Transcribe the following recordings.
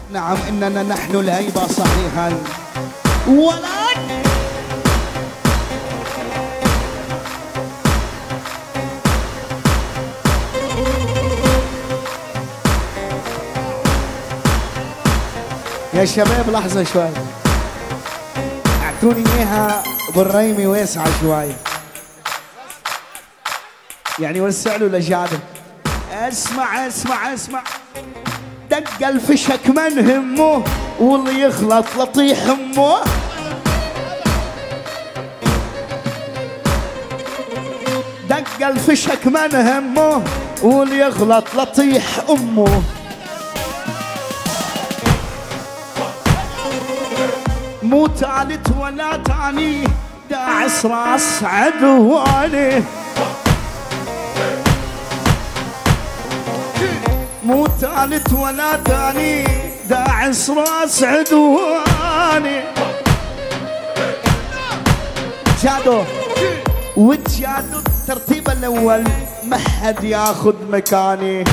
نعم إننا نحن الهيبة صحيحا ولكن يا شباب لحظة شوي، اعطوني اياها بالريمي واسعة شوي، يعني وسع له لجادك. اسمع اسمع اسمع، دق الفشك من همه واللي يغلط لطيح امه. دق الفشك من همه واللي يغلط لطيح امه. مو تالت ولا تاني، داعس راس عدواني. مو تالت ولا تاني، داعس راس عدواني. جادو وتجادو الترتيب الاول، ما حد ياخذ مكاني.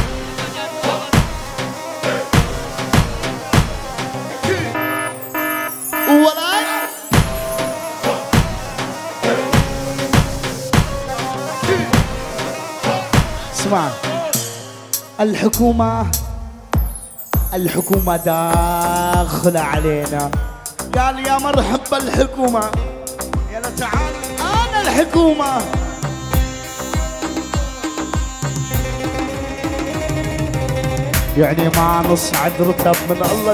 اسمع، الحكومة داخلة علينا. قال يا مرحبا الحكومة، يلا تعال أنا الحكومة. يعني ما نصعد رتب من الله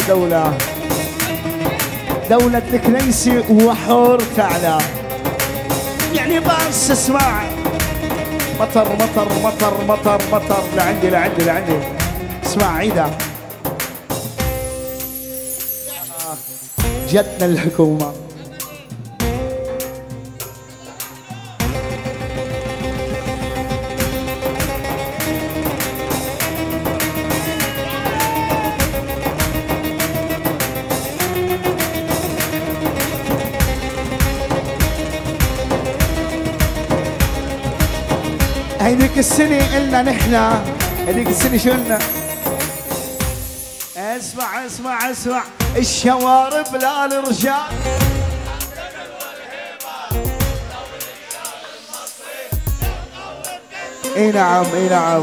دولة الكنيسة وحور تعالى. يعني بس اسمع، مطر مطر مطر مطر مطر لعندي لعندي لعندي. اسمع عيدة، جتنا الحكومة. هيديك السنة قلنا نحنا، هيديك السنة شو قلنا؟ اسمع اسمع اسمع، الشوارب لا الرجال. اي نعم اي نعم.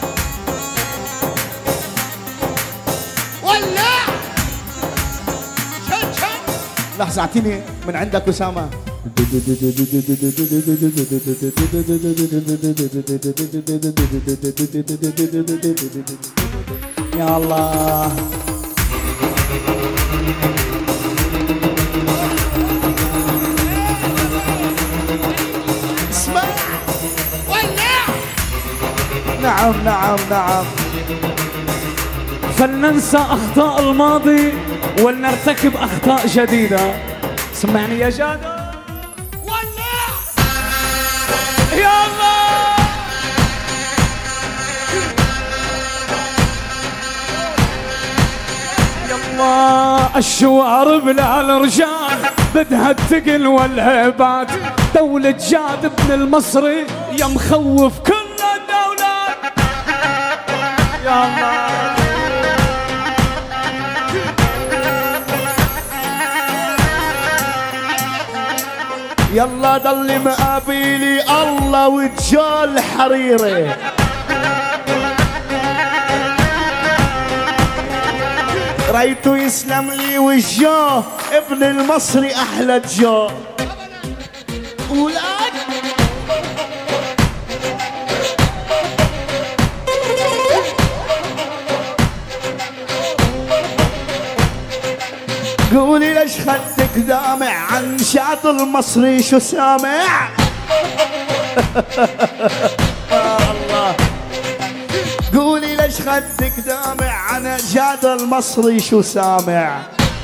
ولا لحظة اعطيني من عندك أسامة. يا الله اسمع ولا. نعم نعم نعم. فلننسى أخطاء الماضي ولنرتكب أخطاء جديدة. سمعني يا جادو. ولا يا الله. يلا الشوارب لا الرجال، بدها الثقل والهيبات. دولة جاد ابن المصري يا مخوف كل الدولة. يا الله يلا ضل مقابلي الله وجال حريري. ريتو يسلم لي وجاه ابن المصري احلى جاه. ولاد قولي ليش خدك دامع عن شاد المصري شو سامع؟ الله قولي ليش خدك دامع عن شاد المصري شو سامع؟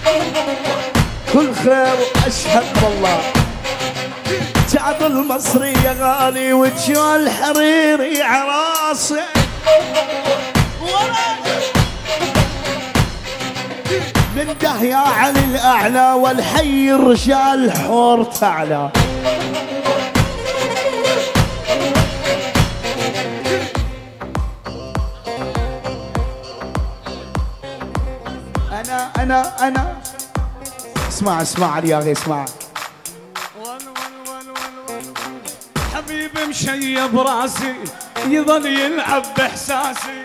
كل خير واشهد بالله. شاد المصري يا غالي وجال حريري عراسه. ننده يا علي الأعلى والحي الرجال حور تعلى. أنا اسمع لي يا أخي اسمع. حبيبي مشيب راسي يظل يلعب بإحساسي.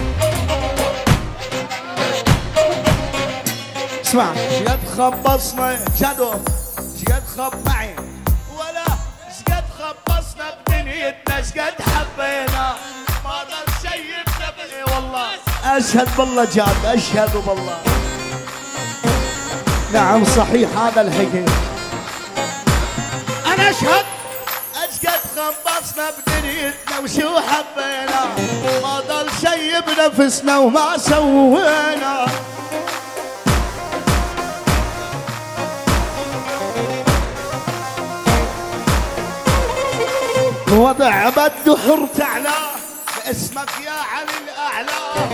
اسمع شقد خبصنا جدو شقد خب معي ولا شقد خبصنا بدنيتنا شقد حبينا ما ضل شي بنفسي والله. أشهد بالله جاد أشهد بالله. نعم صحيح هذا الحكي. أنا أشهد أشقد خبصنا بدنيتنا وشو حبينا ما ضل شي بنفسنا وما سوينا. الوضع بده حر تعلى باسمك يا علي الأعلى.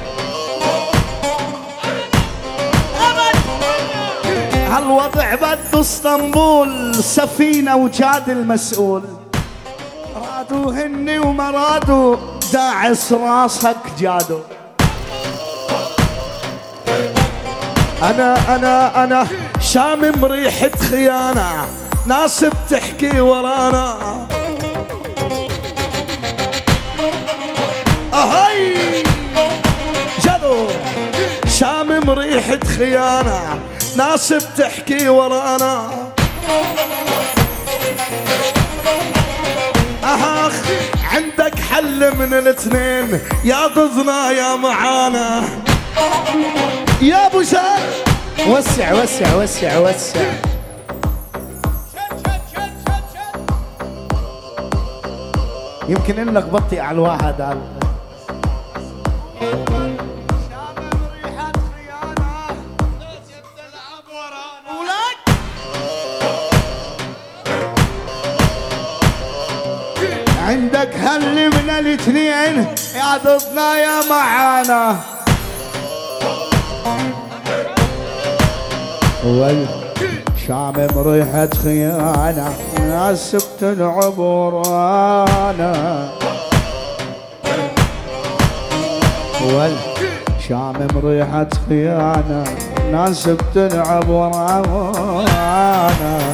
هالوضع بده اسطنبول سفينة وجاد المسؤول. رادوا هني وما رادوا داعس راسك جادو. أنا شامم ريحة خيانة ناس بتحكي ورانا. أهي جدو شامم ريحة خيانة ناس بتحكي ورانا. أخ عندك حل من الاثنين يا ضدنا يا معانا. يا ابو شاد وسع وسع وسع وسع. يمكن انك بطيء على الواحد هذا. عندك هل من الاثنين يا ضدنا يا معانا. شامم ريحة خيانة ناس بتلعب ورانا. شامم ريحة خيانة ناس بتلعب ورانا.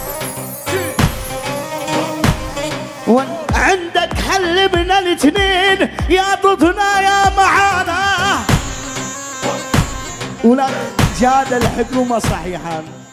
عندك حل من الاثنين يا ضدنا يا معانا. ولا جاد الحكومة صحيحا.